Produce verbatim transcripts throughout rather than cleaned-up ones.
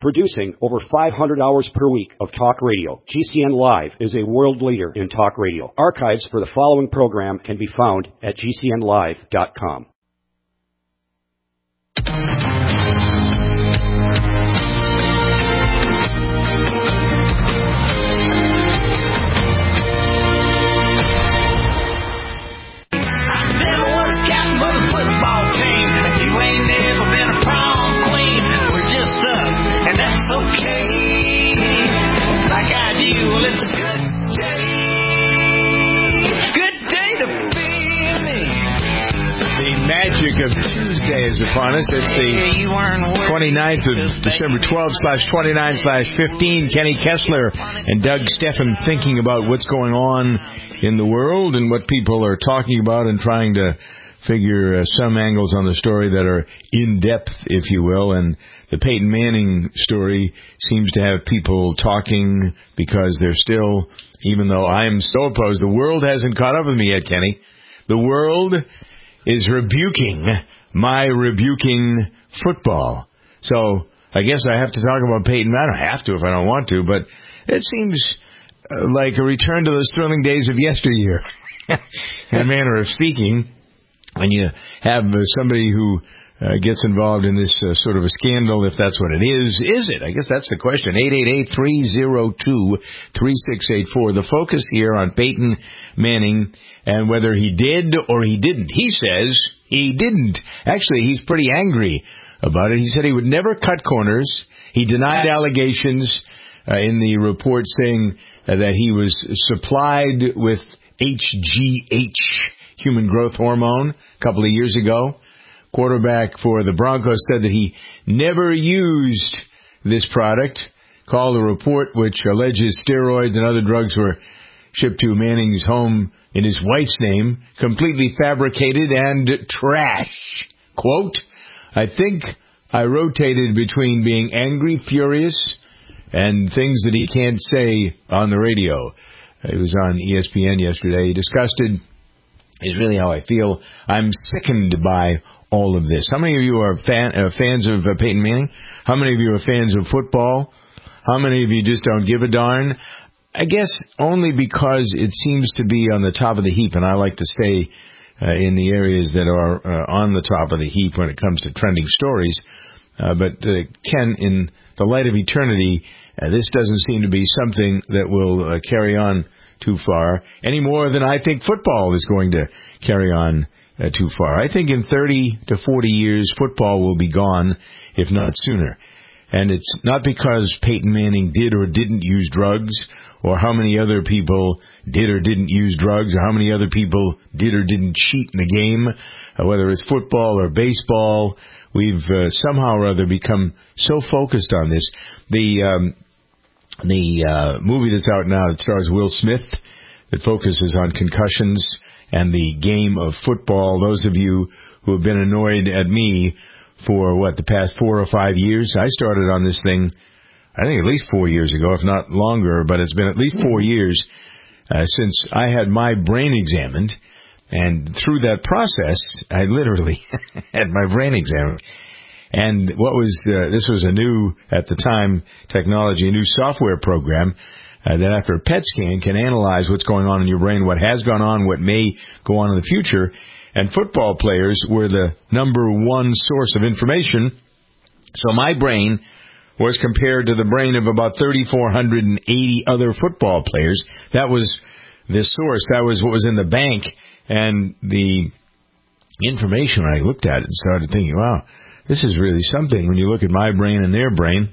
Producing over five hundred hours per week of talk radio, G C N Live is a world leader in talk radio. Archives for the following program can be found at G C N live dot com. Magic of Tuesday is upon us. It's the twenty-ninth of December, twelve slash twenty-nine slash fifteen. Kenny Kessler and Doug Steffen thinking about what's going on in the world and what people are talking about and trying to figure uh, some angles on the story that are in-depth, if you will. And the Peyton Manning story seems to have people talking because they're still, even though I am so opposed, the world hasn't caught up with me yet, Kenny. The world is rebuking my rebuking football. So I guess I have to talk about Peyton. I don't have to if I don't want to, but it seems uh, like a return to those thrilling days of yesteryear, in a manner of speaking, when you have uh, somebody who uh, gets involved in this uh, sort of a scandal, if that's what it is. Is it? I guess that's the question. eight eight eight, three oh two, three six eight four. The focus here on Peyton Manning and whether he did or he didn't. He says he didn't. Actually, he's pretty angry about it. He said he would never cut corners. He denied allegations uh, in the report saying uh, that he was supplied with H G H, human growth hormone, a couple of years ago. Quarterback for the Broncos said that he never used this product. Called a report which alleges steroids and other drugs were shipped to Manning's home in his wife's name, completely fabricated and trash. Quote, I think I rotated between being angry, furious, and things that he can't say on the radio. It was on E S P N yesterday. Disgusted is really how I feel. I'm sickened by all of this. How many of you are fan, uh, fans of uh, Peyton Manning? How many of you are fans of football? How many of you just don't give a darn? I guess only because it seems to be on the top of the heap, and I like to stay uh, in the areas that are uh, on the top of the heap when it comes to trending stories. Uh, but, uh, Ken, in the light of eternity, uh, this doesn't seem to be something that will uh, carry on too far, any more than I think football is going to carry on uh, too far. I think in thirty to forty years, football will be gone, if not sooner. And it's not because Peyton Manning did or didn't use drugs, or how many other people did or didn't use drugs, or how many other people did or didn't cheat in the game, uh, whether it's football or baseball. We've uh, somehow or other become so focused on this. The um, the uh, movie that's out now that stars Will Smith, that focuses on concussions and the game of football. Those of you who have been annoyed at me for, what, the past four or five years? I started on this thing, I think at least four years ago, if not longer, but it's been at least four years uh, since I had my brain examined. And through that process, I literally had my brain examined. And what was, uh, this was a new, at the time, technology, a new software program uh, that after a P E T scan can analyze what's going on in your brain, what has gone on, what may go on in the future. And football players were the number one source of information. So my brain was compared to the brain of about three thousand four hundred eighty other football players. That was the source. That was what was in the bank. And the information, when I looked at it and started thinking, wow, this is really something when you look at my brain and their brain.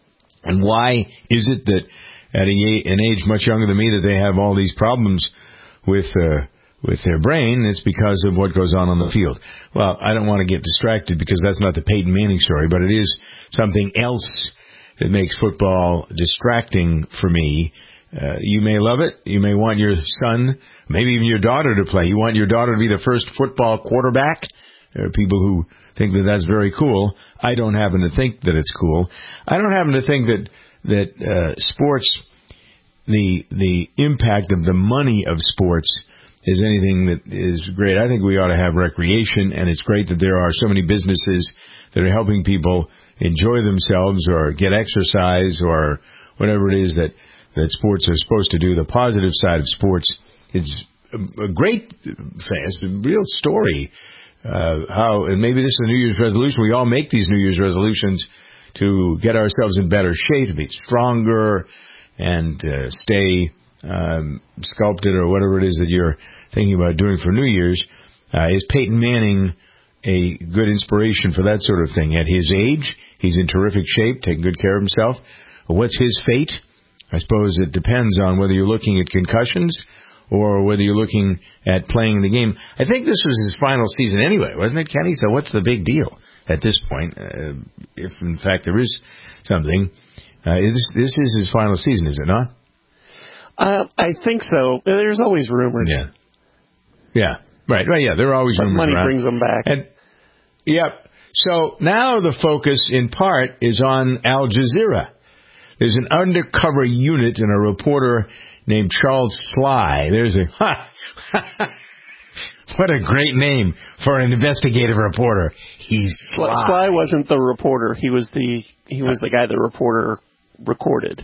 And why is it that at an age much younger than me that they have all these problems with uh, with their brain? It's because of what goes on on the field. Well, I don't want to get distracted because that's not the Peyton Manning story, but it is something else that makes football distracting for me. Uh, you may love it. You may want your son, maybe even your daughter to play. You want your daughter to be the first football quarterback. There are people who think that that's very cool. I don't happen to think that it's cool. I don't happen to think that that uh, sports, the the impact of the money of sports is anything that is great. I think we ought to have recreation, and it's great that there are so many businesses that are helping people enjoy themselves or get exercise or whatever it is that, that sports are supposed to do. The positive side of sports is a, a great thing. It's a real story. Uh, how, and maybe this is a New Year's resolution. We all make these New Year's resolutions to get ourselves in better shape, to be stronger, and uh, stay um, sculpted or whatever it is that you're thinking about doing for New Year's. Uh, is Peyton Manning a good inspiration for that sort of thing? At his age, he's in terrific shape, taking good care of himself. What's his fate? I suppose it depends on whether you're looking at concussions or whether you're looking at playing the game. I think this was his final season anyway, wasn't it, Kenny? So what's the big deal at this point? Uh, if, in fact, there is something. Uh, this, this is his final season, is it not? Uh, I think so. There's always rumors. Yeah. Yeah. Right. Right. Yeah. There are always but rumors money around. brings them back. And, yep. So now the focus, in part, is on Al Jazeera. There's an undercover unit and a reporter named Charles Sly. There's a ha, what a great name for an investigative reporter. He's Sly. Sly wasn't the reporter. He was the he was the guy the reporter recorded.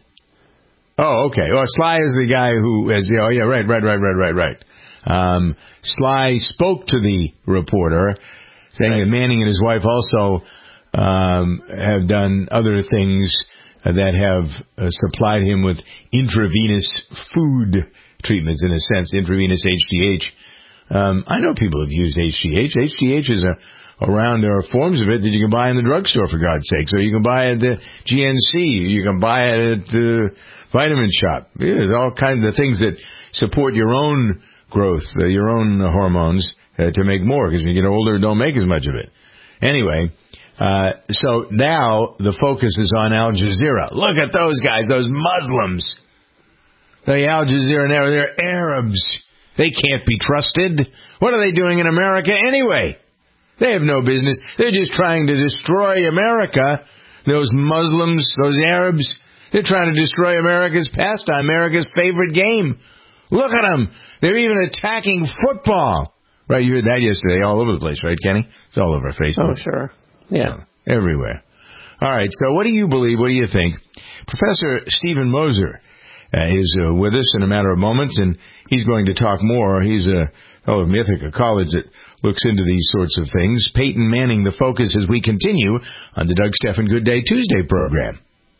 Oh, okay. Well, Sly is the guy who is. Oh, yeah. Right. Right. Right. Right. Right. Right. Um, Sly spoke to the reporter, saying right. that Manning and his wife also um, have done other things uh, that have uh, supplied him with intravenous food treatments, in a sense, intravenous H G H. Um, I know people have used H G H. H G H is a around there are forms of it that you can buy in the drugstore, for God's sake. So you can buy it at the G N C, you can buy it at the vitamin shop. Yeah, there's all kinds of things that support your own growth, uh, your own hormones uh, to make more, because when you get older, don't make as much of it. Anyway, uh, so now the focus is on Al Jazeera. Look at those guys, those Muslims. The Al Jazeera now, they're Arabs. They can't be trusted. What are they doing in America anyway? They have no business. They're just trying to destroy America. Those Muslims, those Arabs, they're trying to destroy America's pastime, America's favorite game. Look at them. They're even attacking football. Right, you heard that yesterday all over the place, right, Kenny? It's all over Facebook. Oh, sure. Yeah. So, everywhere. All right, so what do you believe? What do you think? Professor Stephen Moser uh, is uh, with us in a matter of moments, and he's going to talk more. He's a fellow of Ithaca College that looks into these sorts of things. Peyton Manning, the focus as we continue on the Doug Stephan Good Day Tuesday program.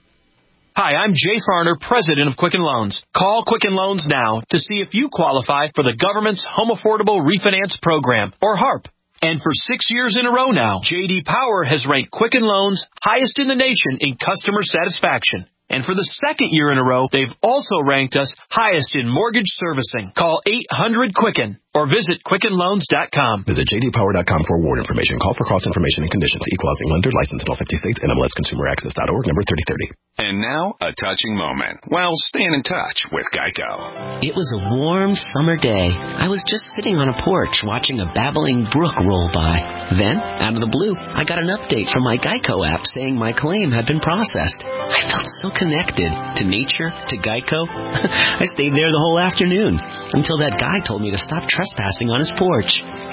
Hi, I'm Jay Farner, president of Quicken Loans. Call Quicken Loans now to see if you qualify for the government's Home Affordable Refinance Program, or HARP. And for six years in a row now, J D Power has ranked Quicken Loans highest in the nation in customer satisfaction. And for the second year in a row, they've also ranked us highest in mortgage servicing. Call eight hundred Quicken or visit Quicken Loans dot com. Visit J D Power dot com for award information. Call for cost information and conditions. Equal housing lender, licensed in all fifty states, N M L S Consumer Access dot org, number thirty thirty. And now, a touching moment. Well, staying in touch with Geico. It was a warm summer day. I was just sitting on a porch watching a babbling brook roll by. Then, out of the blue, I got an update from my Geico app saying my claim had been processed. I felt so connected to nature, to Geico. I stayed there the whole afternoon until that guy told me to stop trespassing on his porch.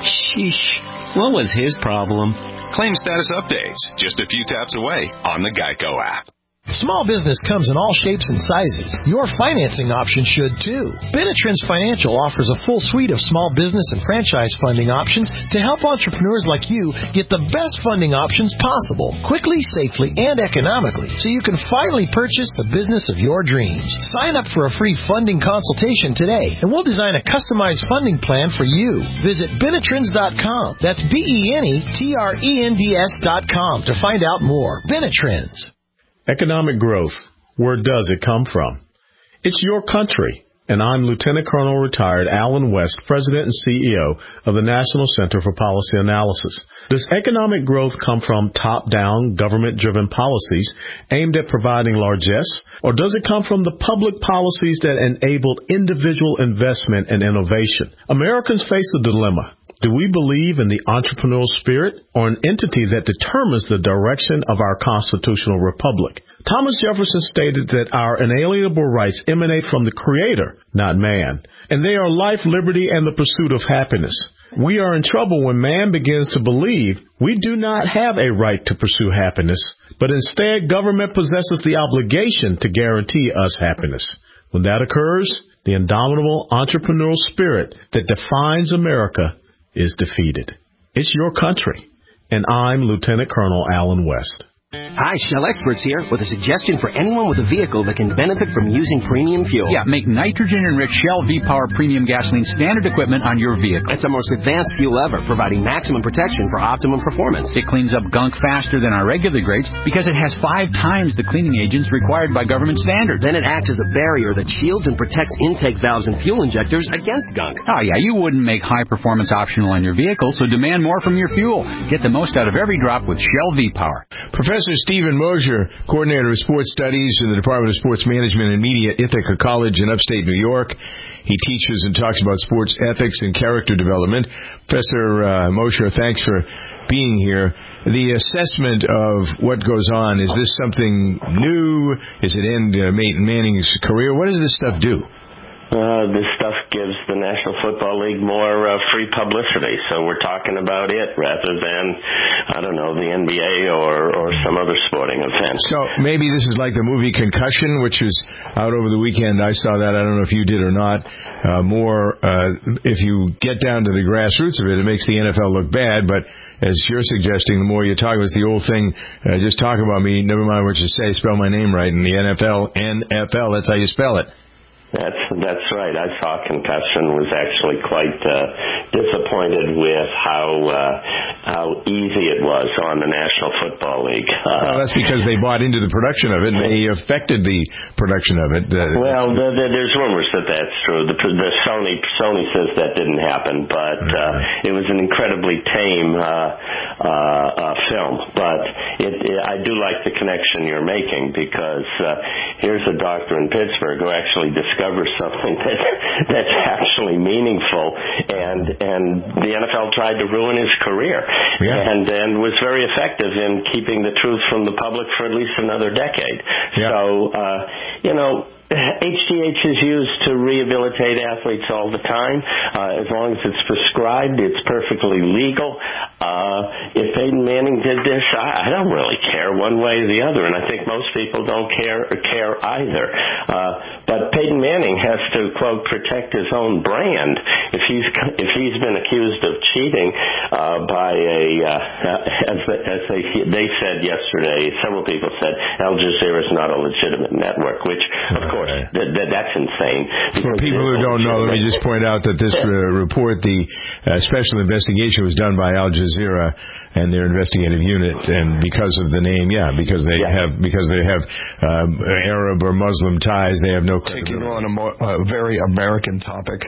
Sheesh. What was his problem? Claim status updates just a few taps away on the Geico app. Small business comes in all shapes and sizes. Your financing option should too. Benetrends Financial offers a full suite of small business and franchise funding options to help entrepreneurs like you get the best funding options possible, quickly, safely, and economically, so you can finally purchase the business of your dreams. Sign up for a free funding consultation today, and we'll design a customized funding plan for you. Visit Benetrends dot com. That's B E N E T R E N D S dot com to find out more. Benetrends. Economic growth, where does it come from? It's your country, and I'm Lieutenant Colonel retired Alan West, President and C E O of the National Center for Policy Analysis. Does economic growth come from top-down, government-driven policies aimed at providing largesse, or does it come from the public policies that enabled individual investment and innovation? Americans face a dilemma. Do we believe in the entrepreneurial spirit or an entity that determines the direction of our constitutional republic? Thomas Jefferson stated that our inalienable rights emanate from the Creator, not man, and they are life, liberty, and the pursuit of happiness. We are in trouble when man begins to believe we do not have a right to pursue happiness, but instead government possesses the obligation to guarantee us happiness. When that occurs, the indomitable entrepreneurial spirit that defines America is defeated. It's your country, and I'm Lieutenant Colonel Alan West. Hi, Shell Experts here with a suggestion for anyone with a vehicle that can benefit from using premium fuel. Yeah, make nitrogen-enriched Shell V-Power Premium Gasoline standard equipment on your vehicle. It's the most advanced fuel ever, providing maximum protection for optimum performance. It cleans up gunk faster than our regular grades because it has five times the cleaning agents required by government standards. Then it acts as a barrier that shields and protects intake valves and fuel injectors against gunk. Oh, yeah, you wouldn't make high-performance optional on your vehicle, so demand more from your fuel. Get the most out of every drop with Shell V-Power. Professor Stephen Mosier, coordinator of sports studies in the Department of Sports Management and Media, Ithaca College in upstate New York. He teaches and talks about sports ethics and character development. Professor uh, Mosier, thanks for being here. The assessment of what goes on, is this something new? Is it end uh, Peyton Manning's career? What does this stuff do? Uh, this stuff gives the National Football League more uh, free publicity, so we're talking about it rather than, I don't know, the N B A or, or some other sporting event. So maybe this is like the movie Concussion, which was out over the weekend. I saw that. I don't know if you did or not. Uh, more, uh, if you get down to the grassroots of it, it makes the N F L look bad, but as you're suggesting, the more you talk about the old thing, uh, just talk about me, never mind what you say, spell my name right, and the N F L, N F L, that's how you spell it. That's that's right. I saw Concussion, was actually quite uh, disappointed with how uh, how easy it was on the National Football League. Uh, well, that's because they bought into the production of it, and they affected the production of it. Uh, well, the, the, there's rumors that that's true. The, the Sony Sony says that didn't happen, but uh, it was an incredibly tame uh, uh, uh, film. But it, it, I do like the connection you're making, because uh, here's a doctor in Pittsburgh who actually discovered something that that's actually meaningful, and and the N F L tried to ruin his career, yeah. and and was very effective in keeping the truth from the public for at least another decade. Yeah. So uh, you know. H G H is used to rehabilitate athletes all the time. Uh, as long as it's prescribed, it's perfectly legal. Uh, if Peyton Manning did this, I, I don't really care one way or the other, and I think most people don't care or care either. Uh, but Peyton Manning has to, quote, protect his own brand. If he's if he's been accused of cheating uh, by a, uh, as, as they, they said yesterday, several people said Al Jazeera is not a legitimate network, which, of course, That, that, that's insane. For people who don't know, let me just point out that this uh, report, the uh, special investigation, was done by Al Jazeera and their investigative unit, and because of the name, yeah, because they yeah. have because they have uh, Arab or Muslim ties, they have no taking on a, mo- a very American topic.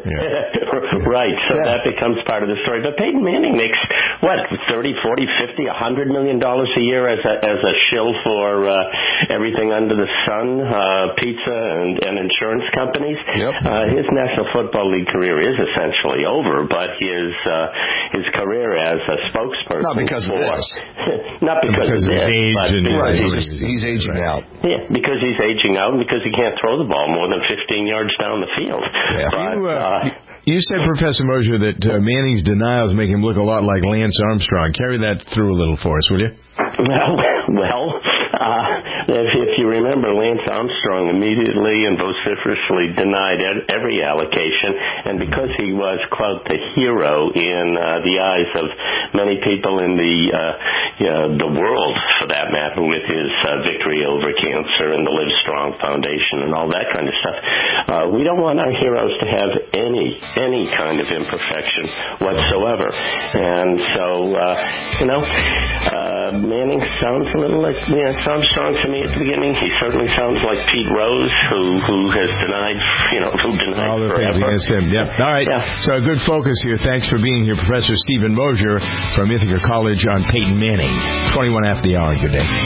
Yeah. Right, so yeah. that becomes part of the story. But Peyton Manning makes, what, thirty, forty, fifty, one hundred million dollars a year as a as a shill for uh, everything under the sun, uh, pizza and, and insurance companies. Yep. Uh, his National Football League career is essentially over, but his uh, his career as a spokesperson. Not because for, of this. Not because, because of this. His age but and because right, he's, he's, he's aging right. out. Yeah, because he's aging out and because he can't throw the ball more than fifteen yards down the field. Yeah. But, you, uh, uh, you said, Professor Mosier, that uh, Manning's denials make him look a lot like Lance Armstrong. Carry that through a little for us, will you? Well, well, uh, if, if you remember, Lance Armstrong immediately and vociferously denied every allocation, and because he was, quote, the hero in uh, the eyes of many people in the uh, you know, the world, for that matter, with his uh, victory over cancer and the Live Strong Foundation and all that kind of stuff, uh, we don't want our heroes to have any any kind of imperfection whatsoever. And so, uh, you know, uh, Manning sounds a little like Lance Armstrong to me at the beginning. He certainly sounds like Pete Rose, who who has denied, you know, who denied all the forever. things against him. Yep. All right. Yeah. So a good focus here. Thanks for being here, Professor Stephen Mosier from Ithaca College on Peyton Manning. twenty-one after the hour. Good day.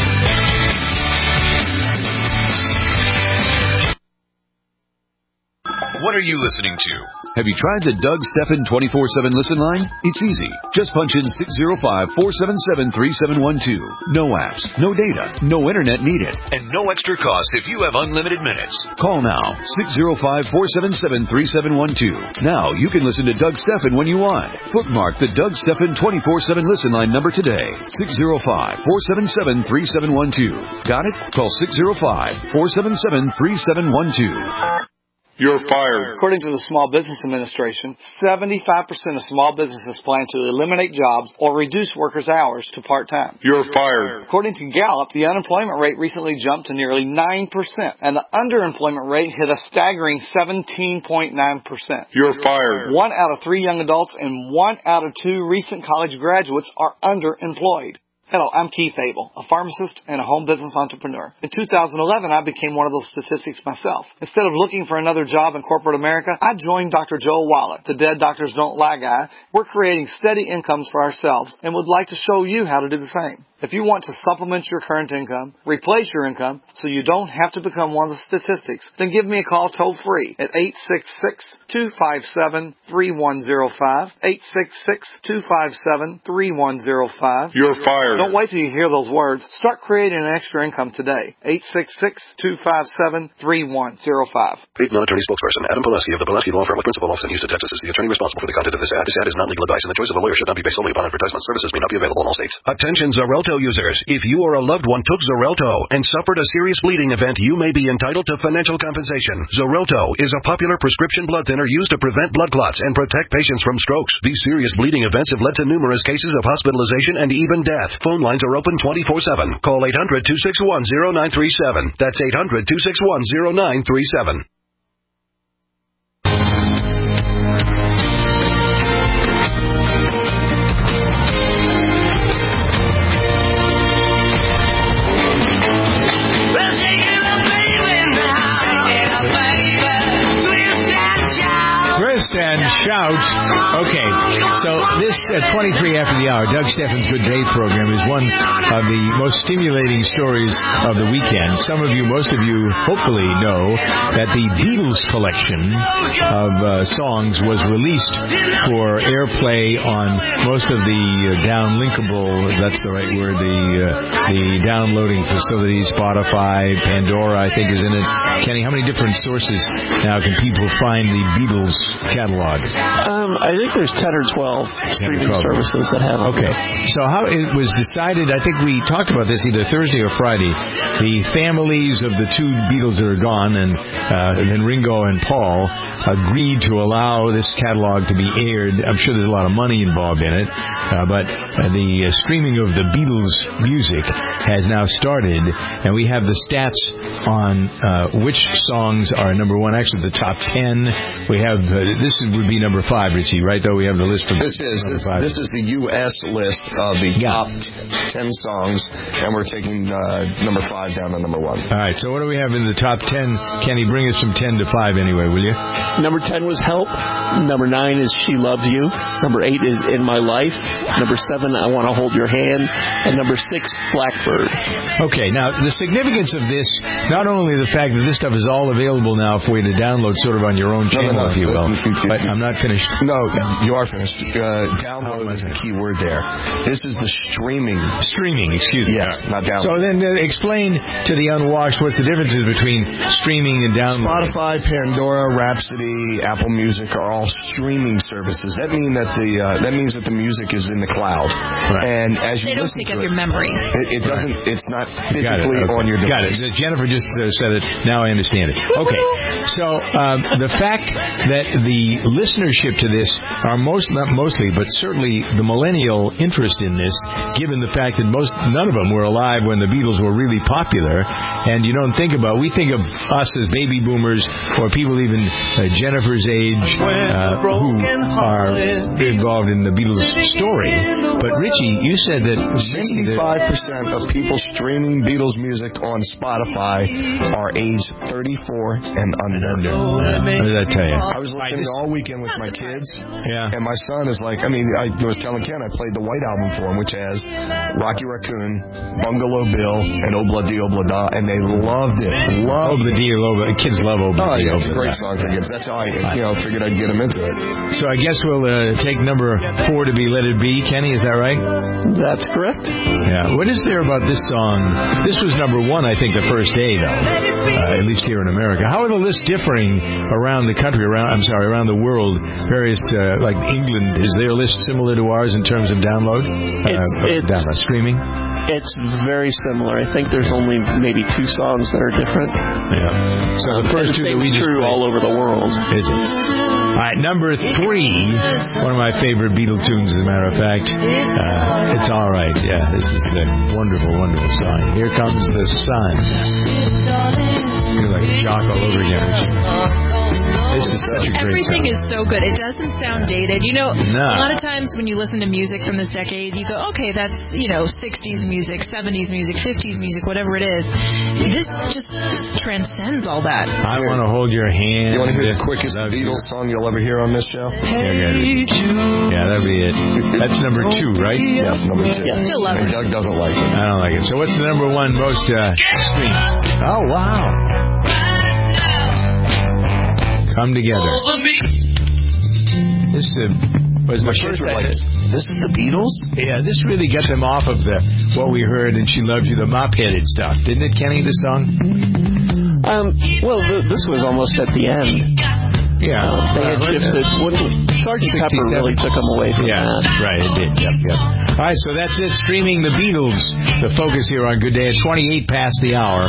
What are are you listening to? Have you tried the Doug Stephan twenty-four seven listen line? It's easy. Just punch in six zero five, four seven seven, three seven one two. No apps, no data, no internet needed, and no extra cost if you have unlimited minutes. Call now, six zero five, four seven seven, three seven one two. Now you can listen to Doug Stephan when you want. Bookmark the Doug Stephan twenty-four seven listen line number today. six zero five, four seven seven, three seven one two. Got it? Call six zero five, four seven seven, three seven one two. You're fired. According to the Small Business Administration, seventy-five percent of small businesses plan to eliminate jobs or reduce workers' hours to part-time. You're fired. According to Gallup, the unemployment rate recently jumped to nearly nine percent, and the underemployment rate hit a staggering seventeen point nine percent. You're fired. One out of three young adults and one out of two recent college graduates are underemployed. Hello, I'm Keith Abel, a pharmacist and a home business entrepreneur. In two thousand eleven, I became one of those statistics myself. Instead of looking for another job in corporate America, I joined Doctor Joel Wallach, the Dead Doctors Don't Lie guy. We're creating steady incomes for ourselves and would like to show you how to do the same. If you want to supplement your current income, replace your income, so you don't have to become one of the statistics, then give me a call toll-free at eight six six, two five seven, three one zero five, eight six six, two five seven, three one zero five. You're fired. Don't wait till you hear those words. Start creating an extra income today. eight six six, two five seven, three one zero five. Paid non-attorney spokesperson Adam Pulaski of the Pulaski Law Firm with principal office in Houston, Texas is the attorney responsible for the content of this ad. This ad is not legal advice, and the choice of a lawyer should not be based solely upon advertisement. Services may not be available in all states. Attention Xarelto users. If you or a loved one took Xarelto and suffered a serious bleeding event, you may be entitled to financial compensation. Xarelto is a popular prescription blood thinner used to prevent blood clots and protect patients from strokes. These serious bleeding events have led to numerous cases of hospitalization and even death. Phone lines are open twenty-four seven. Call eight hundred, two six one, zero nine three seven. That's eight hundred, two six one, zero nine three seven. And shout. Okay, so this uh, twenty-three after the hour, Doug Stephan's Good Day program is one of the most stimulating stories of the weekend. Some of you, most of you, hopefully know that the Beatles collection of uh, songs was released for airplay on most of the uh, downlinkable, that's the right word, the uh, the downloading facilities, Spotify, Pandora, I think is in it. Kenny, how many different sources now can people find the Beatles catalog? Um, I think there's ten or twelve streaming services that have them. Okay. So how it was decided, I think we talked about this either Thursday or Friday, the families of the two Beatles that are gone, and uh, then Ringo and Paul, agreed to allow this catalog to be aired. I'm sure there's a lot of money involved in it, uh, but uh, the uh, streaming of the Beatles music has now started, and we have the stats on uh, which songs are number one. Actually, the top ten. We have uh, this would be number five, Richie, right? Though we have the list for this is this, this is the U S list of the yeah. top ten songs, and we're taking uh, number five down to number one. All right. So what do we have in the top ten? Kenny, bring us from ten to five anyway, will you? Number ten was Help. Number nine is She Loves You. Number eight is In My Life. Number seven, I Want to Hold Your Hand. And number six, Blackbird. Okay. Now the significance of this, not only the fact that this stuff is all available now for you to download, sort of on your own channel, no, no, no. if you will. But I'm not finished. No, you are finished. Uh, download is the key word there. This is the streaming. Streaming, excuse me. Yes, not download. So then uh, explain to the unwashed what's the differences between streaming and downloading. Spotify, Pandora, Rhapsody, Apple Music are all streaming services. That mean that the uh, that means that the music is in the cloud. Right. And as you they don't listen pick to up it, your memory. It, it doesn't. Right. It's not physically okay. on your device. Got it. Jennifer just uh, said it. Now I understand it. Okay. So um, the fact that the listenership to this are most, not mostly, but certainly the millennial interest in this, given the fact that most, none of them were alive when the Beatles were really popular, and you don't think about, we think of us as baby boomers, or people even uh, Jennifer's age, uh, who are involved in the Beatles story. But Richie, you said that sixty-five percent of people streaming Beatles music on Spotify are age thirty-four and under. What did I tell you? I was listening all weekend with my kids, yeah. and my son fun is like, I mean, I was telling Ken I played the White Album for him, which has Rocky Raccoon, Bungalow Bill, and Obla Di Obla Da, and they loved it. Loved Obla Di Obla. Kids love Obla Oh, Di yeah, Obla it's a great Da. song for kids. That's how I, you know, figured I'd get them into it. So I guess we'll uh, take number four to be Let It Be. Kenny, is that right? That's correct. Yeah. What is there about this song? This was number one, I think, the first day, though, uh, at least here in America. How are the lists differing around the country, around, I'm sorry, around the world? Various, uh, like England, is their list similar to ours in terms of download? It's, uh, it's download, streaming? It's very similar. I think there's only maybe two songs that are different. Yeah. So the first two that we just true played, all over the world. Is it? All right, number three, one of my favorite Beatle tunes, as a matter of fact. Uh, it's all right. Yeah, this is the wonderful, wonderful song. Here Comes the Sun. You're like a jock all over again. This is such a great Everything song. is so good. It doesn't sound dated. You know, No. a lot of times when you listen to music from this decade, you go, okay, that's, you know, sixties music, seventies music, fifties music, whatever it is. This just transcends all that. I want to hold your hand. You want to hear the quickest Beatles song you'll ever hear on this show? Yeah, yeah, that'd be it. That's number two, right? Yes, number two. Yes. Still love it. Doug doesn't like it. I don't like it. So what's the number one most uh, streamed? Oh, wow. Come Together. This uh, was the first like, this is the Beatles? Yeah, this really got them off of the what we heard and She Loves You, the mop-headed stuff. Didn't it, Kenny, this song? Um, well, th- this was almost at the end. Yeah. Uh, they had uh, shifted. Sergeant Pepper really took them away from yeah, that. right, it did. Yep, yep. All right, so that's it. Streaming the Beatles. The focus here on Good Day at twenty-eight past the hour.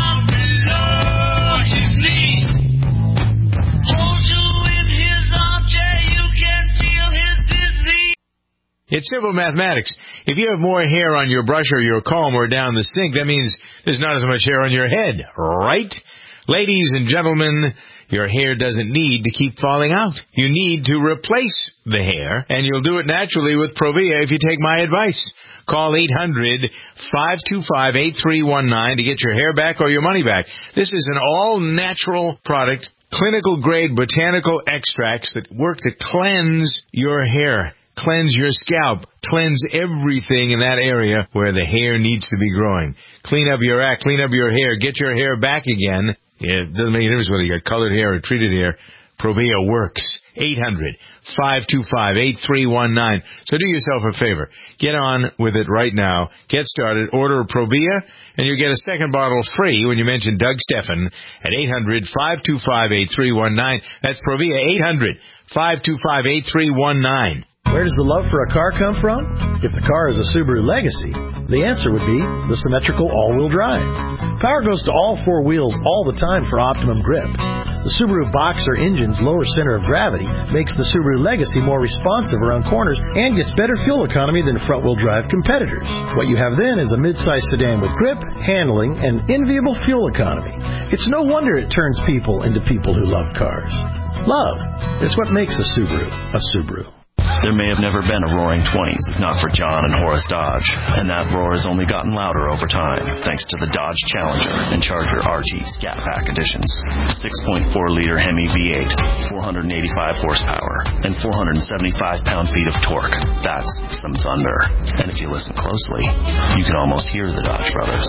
It's simple mathematics. If you have more hair on your brush or your comb or down the sink, that means there's not as much hair on your head, right? Ladies and gentlemen, your hair doesn't need to keep falling out. You need to replace the hair, and you'll do it naturally with Provia if you take my advice. Call eight hundred, five two five, eight three one nine to get your hair back or your money back. This is an all-natural product, clinical-grade botanical extracts that work to cleanse your hair. Cleanse your scalp. Cleanse everything in that area where the hair needs to be growing. Clean up your act. Clean up your hair. Get your hair back again. It doesn't make any difference whether you got colored hair or treated hair. Provia works. eight hundred, five two five, eight three one nine. So do yourself a favor. Get on with it right now. Get started. Order Provia, and you'll get a second bottle free when you mention Doug Steffen at eight hundred, five two five, eight three one nine. That's Provia, eight hundred, five two five, eight three one nine. Where does the love for a car come from? If the car is a Subaru Legacy, the answer would be the symmetrical all-wheel drive. Power goes to all four wheels all the time for optimum grip. The Subaru Boxer engine's lower center of gravity makes the Subaru Legacy more responsive around corners and gets better fuel economy than front-wheel drive competitors. What you have then is a mid-size sedan with grip, handling, and enviable fuel economy. It's no wonder it turns people into people who love cars. Love. It's what makes a Subaru a Subaru. There may have never been a Roaring Twenties if not for John and Horace Dodge, and that roar has only gotten louder over time thanks to the Dodge Challenger and Charger R G Scat Pack editions. six point four liter Hemi V eight, four hundred eighty-five horsepower, and four hundred seventy-five pound-feet of torque. That's some thunder. And if you listen closely, you can almost hear the Dodge brothers.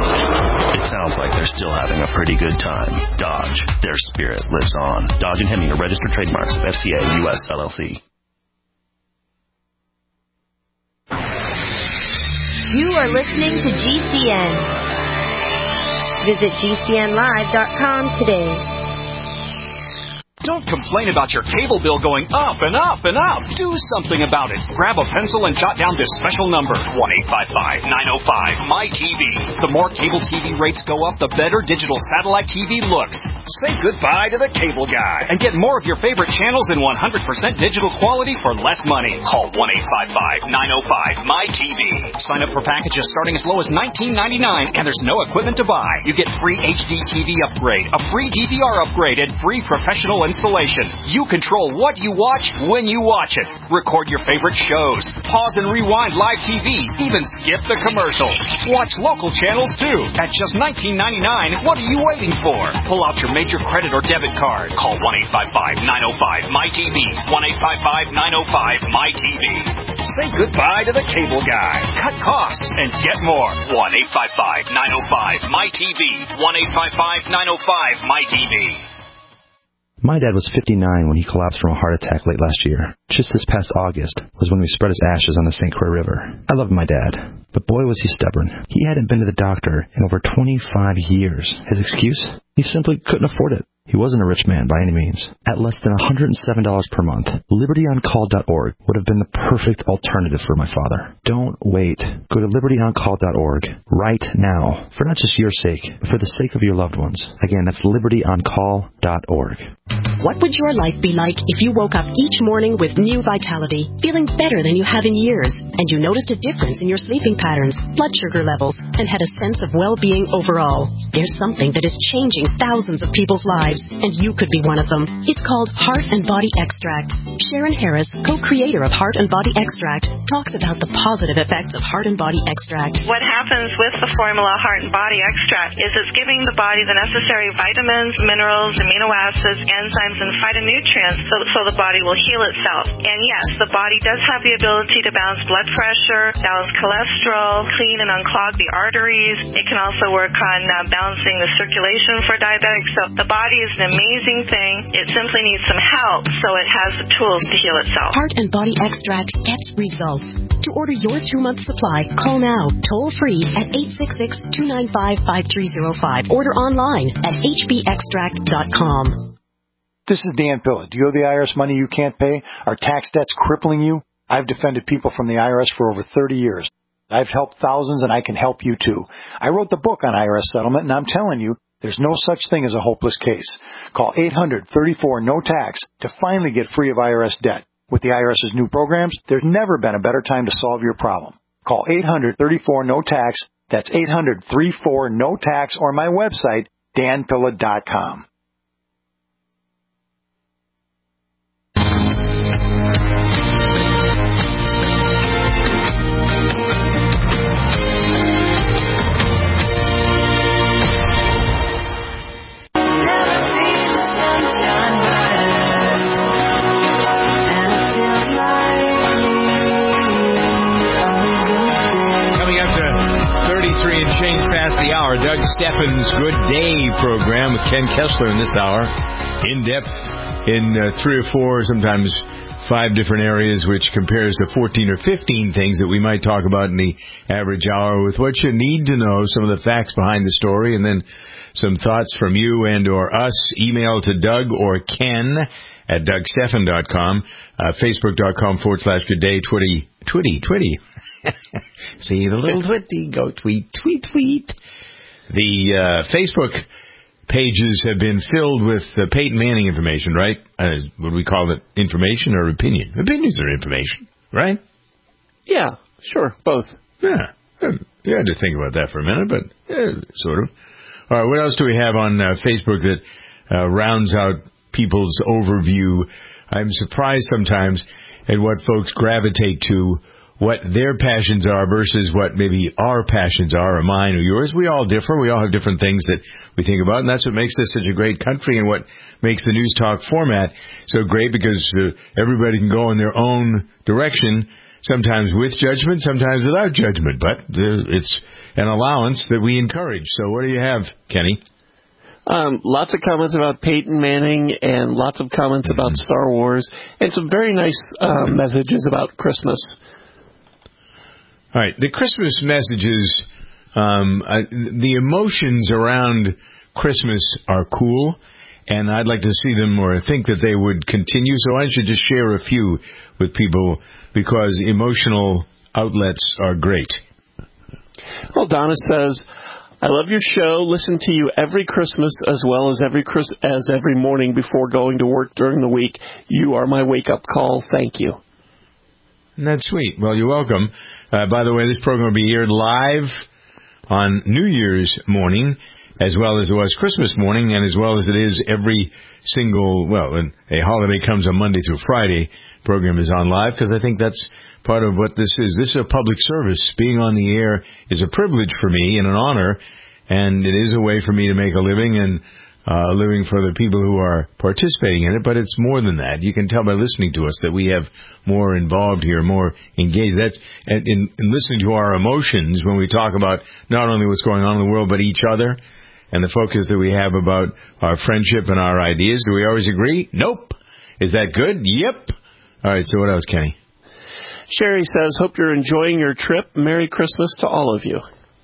It sounds like they're still having a pretty good time. Dodge, their spirit lives on. Dodge and Hemi are registered trademarks of F C A U S L L C. You are listening to G C N. Visit G C N live dot com today. Don't complain about your cable bill going up and up and up. Do something about it. Grab a pencil and jot down this special number, one eight five five, nine oh five, M Y T V. The more cable T V rates go up, the better digital satellite T V looks. Say goodbye to the cable guy and get more of your favorite channels in one hundred percent digital quality for less money. Call one eight five five, nine oh five, M Y T V. Sign up for packages starting as low as nineteen ninety-nine, and there's no equipment to buy. You get free H D T V upgrade, a free D V R upgrade, and free professional installation. You control what you watch when you watch it. Record your favorite shows. Pause and rewind live T V. Even skip the commercials. Watch local channels, too. At just nineteen ninety-nine dollars, what are you waiting for? Pull out your major credit or debit card. Call one eight five five, nine oh five, M Y T V. one eight five five, nine oh five, M Y T V. Say goodbye to the cable guy. Cut costs and get more. one eight five five, nine oh five, M Y T V. one eight five five, nine oh five, M Y T V. My dad was fifty-nine when he collapsed from a heart attack late last year. Just this past August was when we spread his ashes on the Saint Croix River. I loved my dad, but boy was he stubborn. He hadn't been to the doctor in over twenty-five years. His excuse? He simply couldn't afford it. He wasn't a rich man by any means. At less than one hundred seven dollars per month, liberty on call dot org would have been the perfect alternative for my father. Don't wait. Go to liberty on call dot org right now, for not just your sake, but for the sake of your loved ones. Again, that's liberty on call dot org. What would your life be like if you woke up each morning with new vitality, feeling better than you have in years, and you noticed a difference in your sleeping patterns, blood sugar levels, and had a sense of well-being overall? There's something that is changing thousands of people's lives, and you could be one of them. It's called Heart and Body Extract. Sharon Harris, co-creator of Heart and Body Extract, talks about the positive effects of Heart and Body Extract. What happens with the formula Heart and Body Extract is it's giving the body the necessary vitamins, minerals, amino acids, enzymes, and phytonutrients so, so the body will heal itself. And yes, the body does have the ability to balance blood pressure, balance cholesterol, clean and unclog the arteries. It can also work on uh, balancing the circulation for diabetics. So the body is an amazing thing. It simply needs some help so it has the tools to heal itself. Heart and Body Extract gets results. To order your two-month supply, call now, toll-free at eight six six, two nine five, five three zero five. Order online at h b extract dot com. This is Dan Pilla. Do you owe the I R S money you can't pay? Are tax debts crippling you? I've defended people from the I R S for over thirty years. I've helped thousands, and I can help you too. I wrote the book on I R S settlement, and I'm telling you, there's no such thing as a hopeless case. Call eight hundred, thirty-four, no tax to finally get free of I R S debt. With the IRS's new programs, there's never been a better time to solve your problem. Call eight hundred, thirty-four, no tax. That's eight hundred, thirty-four, no tax, or my website, dan pilla dot com. And change past the hour. Doug Steffen's Good Day program with Ken Kessler in this hour. In depth in uh, three or four, sometimes five different areas, which compares to fourteen or fifteen things that we might talk about in the average hour, with what you need to know, some of the facts behind the story, and then some thoughts from you and or us. Email to Doug or Ken at doug steffen dot com, uh, facebook dot com forward slash good day, twitty, twitty, twitty. See the little twitty, go tweet, tweet, tweet. The uh, Facebook pages have been filled with uh, Peyton Manning information, right? Uh, would we call it information or opinion? Opinions are information, right? Yeah, sure, both. Yeah, you had to think about that for a minute, but yeah, sort of. All right, what else do we have on uh, Facebook that uh, rounds out people's overview? I'm surprised sometimes at what folks gravitate to, what their passions are versus what maybe our passions are, or mine or yours. We all differ. We all have different things that we think about, and that's what makes this such a great country and what makes the News Talk format so great, because uh, everybody can go in their own direction, sometimes with judgment, sometimes without judgment, but uh, it's an allowance that we encourage. So what do you have, Kenny? Um, lots of comments about Peyton Manning and lots of comments mm-hmm. about Star Wars and some very nice uh, messages about Christmas. All right, the Christmas messages, um, uh, the emotions around Christmas are cool, and I'd like to see them, or think that they would continue. So why don't you just share a few with people, because emotional outlets are great. Well, Donna says, I love your show. Listen to you every Christmas as well as every Chris- as every morning before going to work during the week. You are my wake-up call. Thank you. That's sweet. Well, you're welcome. Uh, by the way, this program will be aired live on New Year's morning, as well as it was Christmas morning, and as well as it is every single, well, when a holiday comes on Monday through Friday, program is on live, because I think that's part of what this is. This is a public service. Being on the air is a privilege for me and an honor, and it is a way for me to make a living and uh, a living for the people who are participating in it, but it's more than that. You can tell by listening to us that we have more involved here, more engaged. That's in, in listening to our emotions when we talk about not only what's going on in the world, but each other, and the focus that we have about our friendship and our ideas. Do we always agree? Nope. Is that good? Yep. All right, so what else, Kenny? Sherry says, hope you're enjoying your trip. Merry Christmas to all of you.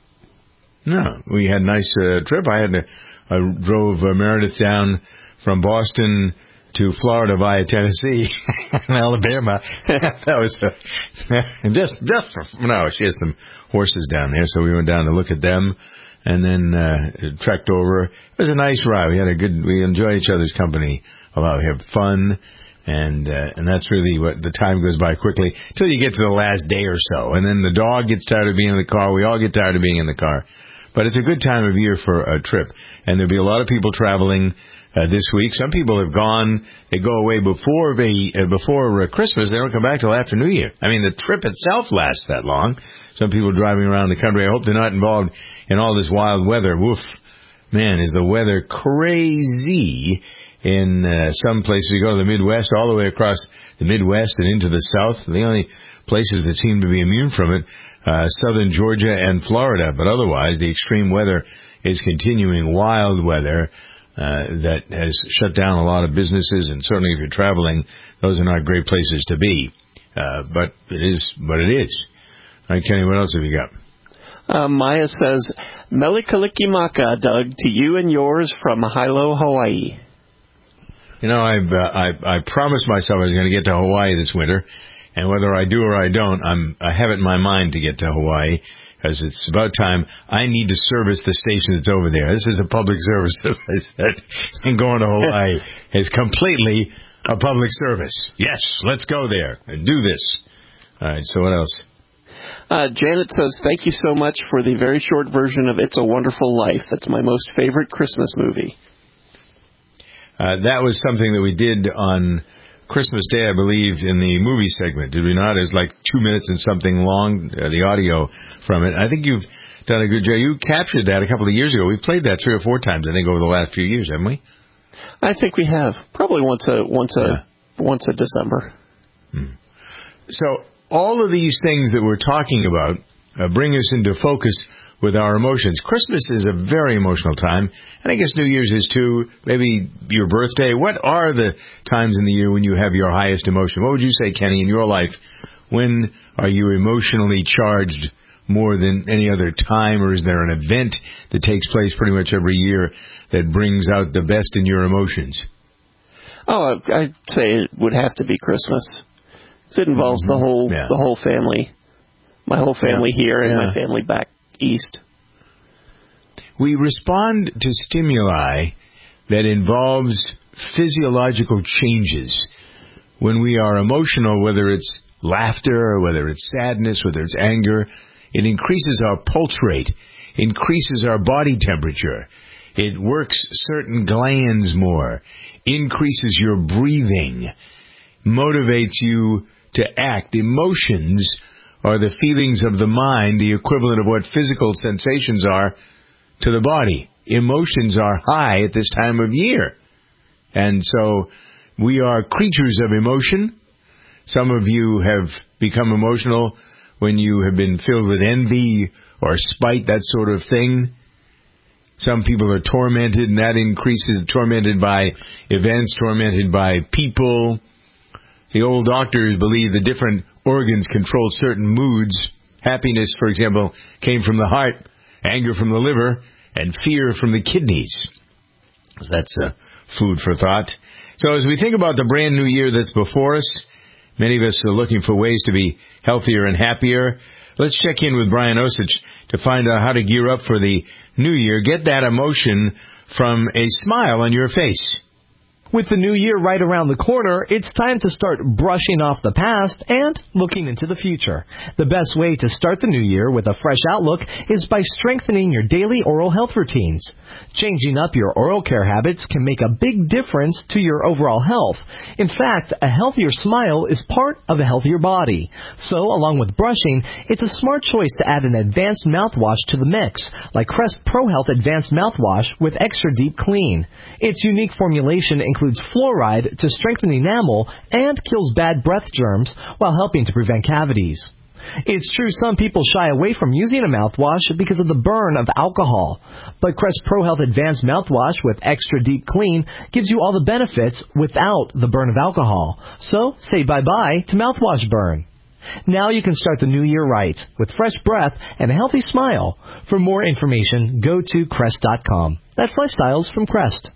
No, we had a nice uh, trip. I had to, I drove uh, Meredith down from Boston to Florida via Tennessee and Alabama. That was uh, just, just, no, she has some horses down there, so we went down to look at them and then uh, trekked over. It was a nice ride. We had a good, we enjoyed each other's company a lot. We had fun. And uh, and that's really what the time goes by quickly till you get to the last day or so. And then the dog gets tired of being in the car. We all get tired of being in the car. But it's a good time of year for a trip. And there'll be a lot of people traveling uh, this week. Some people have gone. They go away before they, uh, before uh, Christmas. They don't come back till after New Year. I mean, the trip itself lasts that long. Some people driving around the country. I hope they're not involved in all this wild weather. Woof. Man, is the weather crazy. In uh, some places, you go to the Midwest, all the way across the Midwest and into the South. The only places that seem to be immune from it, uh, southern Georgia and Florida. But otherwise, the extreme weather is continuing, wild weather uh, that has shut down a lot of businesses. And certainly if you're traveling, those are not great places to be. Uh, but it is what it is. All right, Kenny, what else have you got? Uh, Maya says, Melikalikimaka, Doug, to you and yours from Hilo, Hawaii. You know, I've, uh, I, I promised myself I was going to get to Hawaii this winter, and whether I do or I don't, I'm, I have it in my mind to get to Hawaii, because it's about time. I need to service the station that's over there. This is a public service, as I said, and going to Hawaii is completely a public service. Yes, let's go there and do this. All right, so what else? Uh, Janet says, thank you so much for the very short version of It's a Wonderful Life. That's my most favorite Christmas movie. Uh, that was something that we did on Christmas Day, I believe, in the movie segment, did we not? It was like two minutes and something long, uh, the audio from it. I think you've done a good job. You captured that a couple of years ago. We played that three or four times, I think, over the last few years, haven't we? I think we have. Probably once a once a yeah. once a December. Hmm. So all of these things that we're talking about uh, bring us into focus with our emotions. Christmas is a very emotional time, and I guess New Year's is too, maybe your birthday. What are the times in the year when you have your highest emotion? What would you say, Kenny, in your life? When are you emotionally charged more than any other time, or is there an event that takes place pretty much every year that brings out the best in your emotions? Oh, I'd say it would have to be Christmas. It involves mm-hmm. the whole yeah. the whole family. My whole family yeah. here and yeah. my family back east. We respond to stimuli that involves physiological changes. When we are emotional, whether it's laughter or whether it's sadness, whether it's anger, it increases our pulse rate, increases our body temperature. It works certain glands more, increases your breathing, motivates you to act. Emotions are the feelings of the mind, the equivalent of what physical sensations are to the body. Emotions are high at this time of year. And so we are creatures of emotion. Some of you have become emotional when you have been filled with envy or spite, that sort of thing. Some people are tormented, and that increases, tormented by events, tormented by people. The old doctors believe the different organs control certain moods. Happiness, for example, came from the heart, anger from the liver, and fear from the kidneys. So that's uh, food for thought. So as we think about the brand new year that's before us, many of us are looking for ways to be healthier and happier. Let's check in with Brian Osich to find out how to gear up for the new year. Get that emotion from a smile on your face. With the new year right around the corner, it's time to start brushing off the past and looking into the future. The best way to start the new year with a fresh outlook is by strengthening your daily oral health routines. Changing up your oral care habits can make a big difference to your overall health. In fact, a healthier smile is part of a healthier body. So, along with brushing, it's a smart choice to add an advanced mouthwash to the mix, like Crest Pro Health Advanced Mouthwash with Extra Deep Clean. Its unique formulation includes includes fluoride to strengthen enamel and kills bad breath germs while helping to prevent cavities. It's true some people shy away from using a mouthwash because of the burn of alcohol, but Crest Pro Health Advanced Mouthwash with Extra Deep Clean gives you all the benefits without the burn of alcohol. So say bye-bye to mouthwash burn. Now you can start the new year right with fresh breath and a healthy smile. For more information, go to crest dot com. That's Lifestyles from Crest.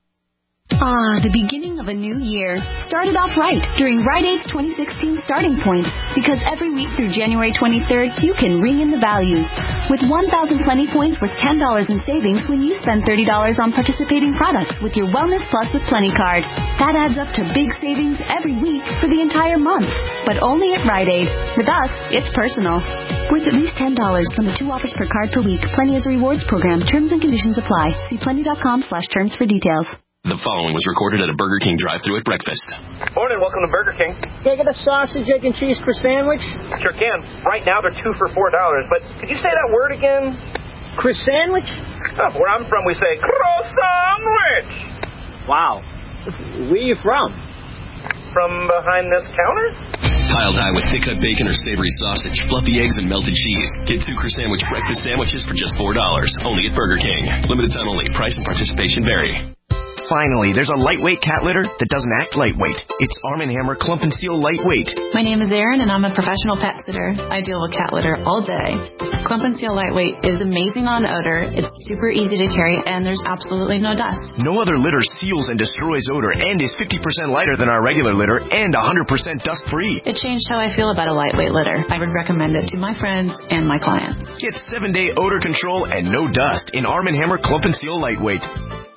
Ah, the beginning of a new year. Started off right during Rite Aid's twenty sixteen Starting Point, because every week through January twenty-third, you can ring in the value. With one thousand Plenty Points worth ten dollars in savings when you spend thirty dollars on participating products with your Wellness Plus with Plenty card. That adds up to big savings every week for the entire month, but only at Rite Aid. With us, it's personal. Worth at least ten dollars from the two offers per card per week. Plenty is a rewards program. Terms and conditions apply. See plenty.com slash terms for details. The following was recorded at a Burger King drive-thru at breakfast. Morning, welcome to Burger King. Can I get a sausage, egg, and cheese for sandwich? Sure can. Right now they're two for four dollars. But could you say that word again? Chris sandwich? Oh, where I'm from, we say cross sandwich. Wow. Where are you from? From behind this counter? Piled high with thick-cut bacon or savory sausage, fluffy eggs, and melted cheese. Get two Chris Sandwich breakfast sandwiches for just four dollars. Only at Burger King. Limited time only. Price and participation vary. Finally, there's a lightweight cat litter that doesn't act lightweight. It's Arm and Hammer Clump and Seal Lightweight. My name is Erin, and I'm a professional pet sitter. I deal with cat litter all day. Clump and Seal Lightweight is amazing on odor. It's super easy to carry, and there's absolutely no dust. No other litter seals and destroys odor and is fifty percent lighter than our regular litter and one hundred percent dust-free. It changed how I feel about a lightweight litter. I would recommend it to my friends and my clients. Get seven-day odor control and no dust in Arm and Hammer Clump and Seal Lightweight.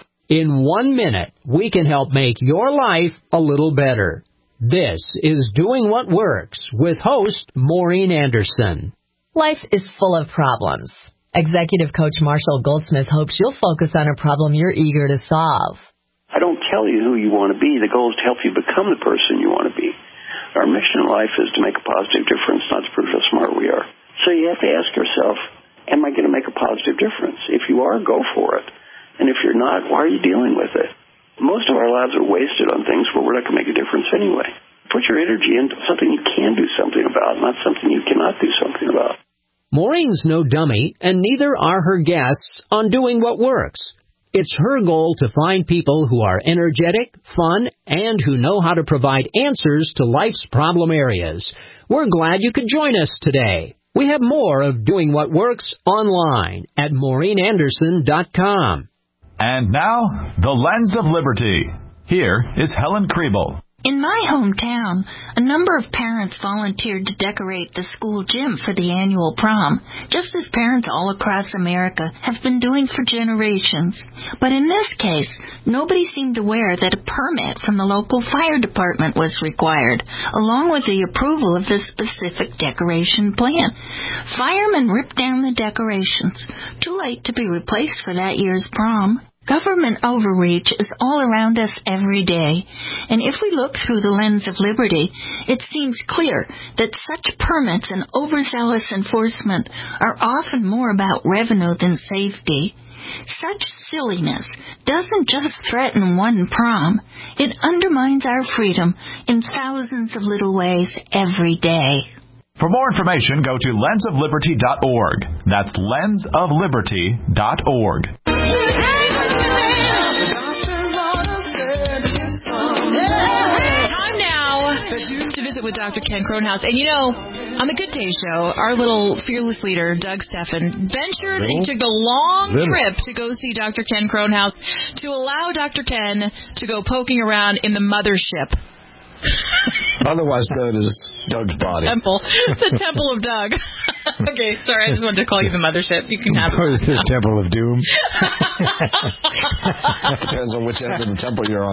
In one minute, we can help make your life a little better. This is Doing What Works with host Maureen Anderson. Life is full of problems. Executive coach Marshall Goldsmith hopes you'll focus on a problem you're eager to solve. I don't tell you who you want to be. The goal is to help you become the person you want to be. Our mission in life is to make a positive difference, not to prove how smart we are. So you have to ask yourself, am I going to make a positive difference? If you are, go for it. And if you're not, why are you dealing with it? Most of our lives are wasted on things where we're not going to make a difference anyway. Put your energy into something you can do something about, not something you cannot do something about. Maureen's no dummy, and neither are her guests on Doing What Works. It's her goal to find people who are energetic, fun, and who know how to provide answers to life's problem areas. We're glad you could join us today. We have more of Doing What Works online at maureen anderson dot com. And now, the Lens of Liberty. Here is Helen Kriebel. In my hometown, a number of parents volunteered to decorate the school gym for the annual prom, just as parents all across America have been doing for generations. But in this case, nobody seemed aware that a permit from the local fire department was required, along with the approval of the specific decoration plan. Firemen ripped down the decorations, too late to be replaced for that year's prom. Government overreach is all around us every day, and if we look through the lens of liberty, it seems clear that such permits and overzealous enforcement are often more about revenue than safety. Such silliness doesn't just threaten one prom, it undermines our freedom in thousands of little ways every day. For more information, go to lens of liberty dot org. That's lens of liberty dot org. Time now to visit with Doctor Ken Kronhaus. And you know, on the Good Day Show, our little fearless leader, Doug Steffen, ventured and took a long Really? trip to go see Doctor Ken Kronhaus to allow Doctor Ken to go poking around in the mothership. Otherwise known as Doug's body. Temple. The Temple of Doug. Okay, sorry, I just wanted to call you the mothership. You can have it. Or is the Temple of Doom? Depends on which end of the temple you're on.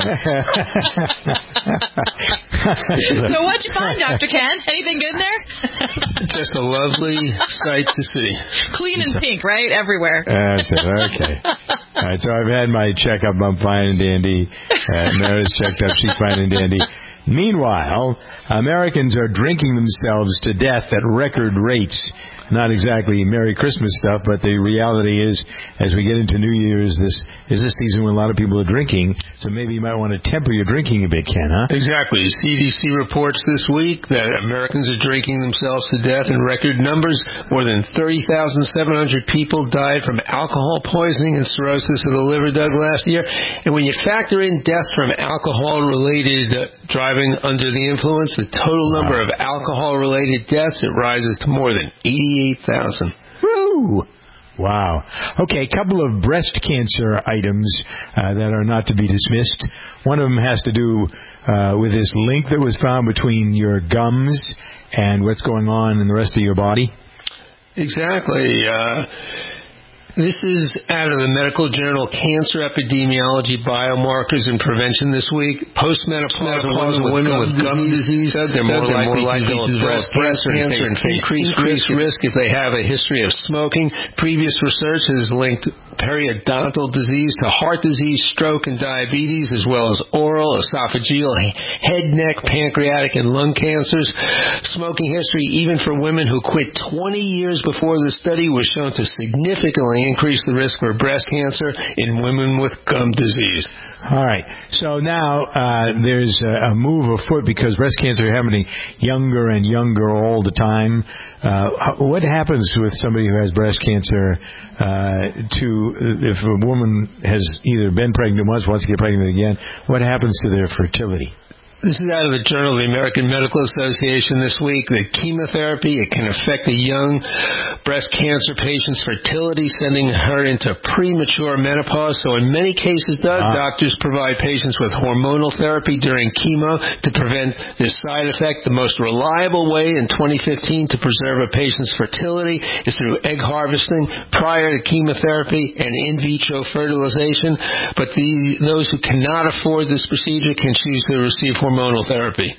So what'd you find, Doctor Ken? Anything good in there? Just a lovely sight to see. Clean and pink, right? Everywhere. That's it. Okay. All right, so I've had my checkup. I'm fine and dandy. Uh, Mary's checked up. She's fine and dandy. Meanwhile, Americans are drinking themselves to death at record rates. Not exactly Merry Christmas stuff, but the reality is, as we get into New Year's, this is a season when a lot of people are drinking, so maybe you might want to temper your drinking a bit, Ken, huh? Exactly. C D C reports this week that Americans are drinking themselves to death in record numbers. More than thirty thousand seven hundred people died from alcohol poisoning and cirrhosis of the liver, Doug, last year. And when you factor in deaths from alcohol-related uh, driving under the influence, the total number of alcohol-related deaths, it rises to more than eighty-eight thousand. Woo! Wow. Okay, a couple of breast cancer items uh, that are not to be dismissed. One of them has to do uh, with this link that was found between your gums and what's going on in the rest of your body. Exactly. Uh, This is out of the medical journal Cancer Epidemiology, Biomarkers and Prevention this week. Postmenopausal women with gum disease, they're more likely to develop breast cancer and face increased risk if they have a history of smoking. Previous research has linked periodontal disease to heart disease, stroke, and diabetes, as well as oral, esophageal, head, neck, pancreatic, and lung cancers. Smoking history, even for women who quit twenty years before the study, was shown to significantly increase the risk for breast cancer in women with gum disease. All right. So now uh, there's a, a move afoot because breast cancer is happening younger and younger all the time. Uh, what happens with somebody who has breast cancer uh, to if a woman has either been pregnant once, wants to get pregnant again, what happens to their fertility? This is out of the Journal of the American Medical Association this week. The chemotherapy, it can affect a young breast cancer patient's fertility, sending her into premature menopause. So in many cases, Doug, uh, doctors provide patients with hormonal therapy during chemo to prevent this side effect. The most reliable way in twenty fifteen to preserve a patient's fertility is through egg harvesting prior to chemotherapy and in vitro fertilization. But the, those who cannot afford this procedure can choose to receive hormonal hormonal therapy.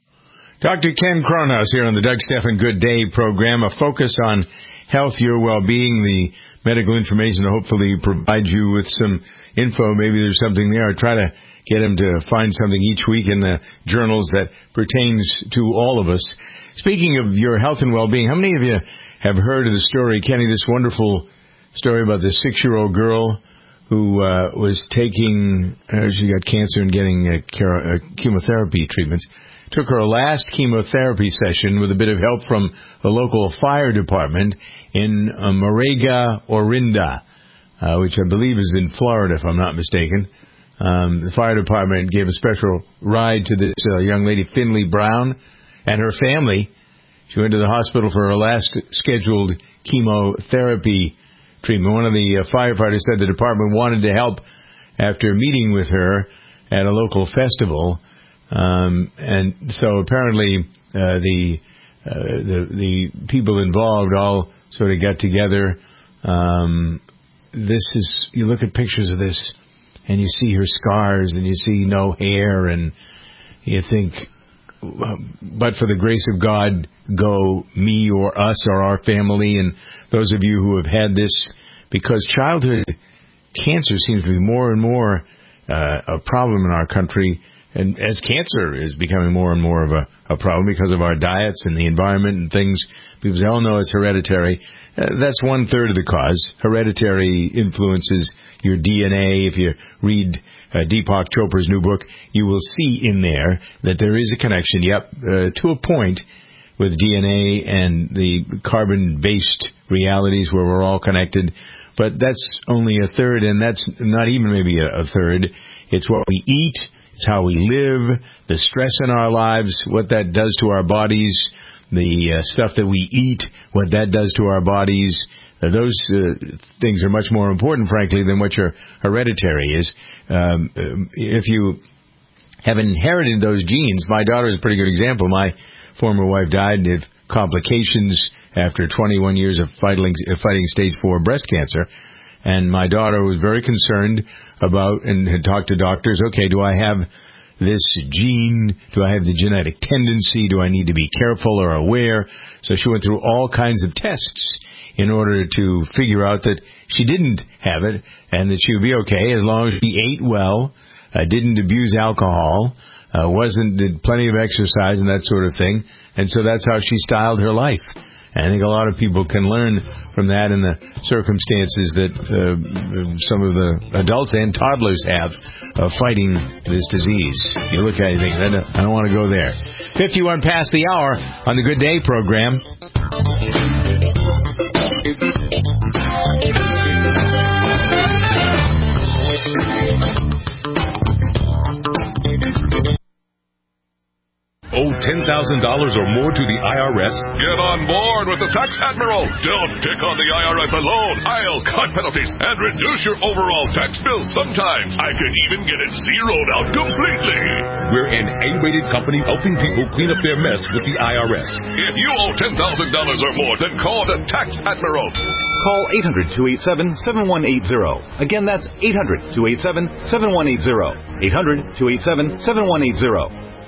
Doctor Ken Kronhaus here on the Doug Stephan Good Day program, a focus on health, your well-being, the medical information to hopefully provide you with some info. Maybe there's something there. I try to get him to find something each week in the journals that pertains to all of us. Speaking of your health and well-being, how many of you have heard of the story, Kenny, this wonderful story about the six-year-old girl who uh, was taking, uh, she got cancer and getting uh, car- uh, chemotherapy treatments, took her last chemotherapy session with a bit of help from the local fire department in uh, Morega Orinda, uh, which I believe is in Florida, if I'm not mistaken. Um, the fire department gave a special ride to this uh, young lady, Finley Brown, and her family. She went to the hospital for her last scheduled chemotherapy treatment. One of the uh, firefighters said the department wanted to help after meeting with her at a local festival, um, and so apparently uh, the, uh, the the people involved all sort of got together. Um, this is you look at pictures of this, and you see her scars, and you see no hair, and you think, but for the grace of God, go me or us or our family, and those of you who have had this, because childhood cancer seems to be more and more uh, a problem in our country, and as cancer is becoming more and more of a, a problem because of our diets and the environment and things, people say, oh no, it's hereditary. Uh, that's one third of the cause. Hereditary influences your D N A. If you read Uh, Deepak Chopra's new book, you will see in there that there is a connection, yep, uh, to a point with D N A and the carbon-based realities where we're all connected. But that's only a third, and that's not even maybe a, a third. It's what we eat, it's how we live, the stress in our lives, what that does to our bodies, the uh, stuff that we eat, what that does to our bodies. Uh, those uh, things are much more important, frankly, than what your hereditary is. Um, if you have inherited those genes. My daughter is a pretty good example. My former wife died of complications after twenty-one years of fighting, fighting stage four breast cancer. And my daughter was very concerned about and had talked to doctors, okay, do I have this gene? Do I have the genetic tendency? Do I need to be careful or aware? So she went through all kinds of tests in order to figure out that she didn't have it and that she would be okay as long as she ate well, uh, didn't abuse alcohol, uh, wasn't did plenty of exercise and that sort of thing. And so that's how she styled her life. And I think a lot of people can learn from that in the circumstances that uh, some of the adults and toddlers have of fighting this disease. You look at it and think, I don't want to go there. fifty-one past the hour on the Good Day program. Owe ten thousand dollars or more to the I R S? Get on board with the Tax Admiral. Don't pick on the I R S alone. I'll cut penalties and reduce your overall tax bill. Sometimes I can even get it zeroed out completely. We're an A-rated company helping people clean up their mess with the I R S. If you owe ten thousand dollars or more, then call the Tax Admiral. Call eight hundred, two eight seven, seven one eight zero. Again, that's eight hundred, two eight seven, seven one eight zero. eight hundred, two eight seven, seven one eight zero.